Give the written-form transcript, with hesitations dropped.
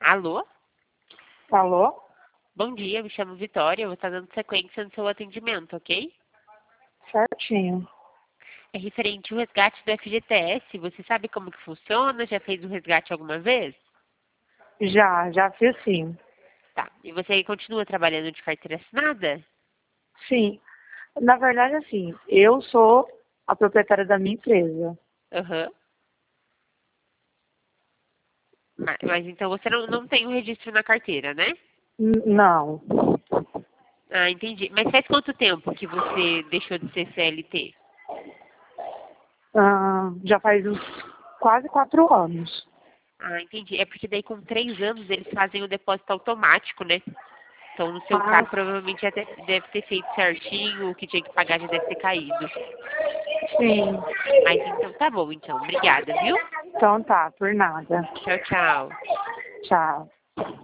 Alô? Alô? Bom dia, me chamo Vitória, eu vou estar dando sequência no seu atendimento, ok? Certinho. É referente ao resgate do FGTS, você sabe como que funciona? Já fez o resgate alguma vez? Já fiz sim. Tá, e você continua trabalhando de carteira assinada? Sim. Na verdade, assim, eu sou a proprietária da minha empresa. Aham. Mas então você não tem o registro na carteira, né? Não. Ah, entendi. Mas faz quanto tempo que você deixou de ser CLT? Já faz uns quase 4 anos. Ah, entendi. É porque daí com 3 anos eles fazem o depósito automático, né? Então, no seu Ah, caso, provavelmente já deve ter feito certinho, o que tinha que pagar já deve ter caído. sim. Mas então, tá bom, então. Obrigada, viu? Então tá, por nada. Tchau, tchau. Tchau.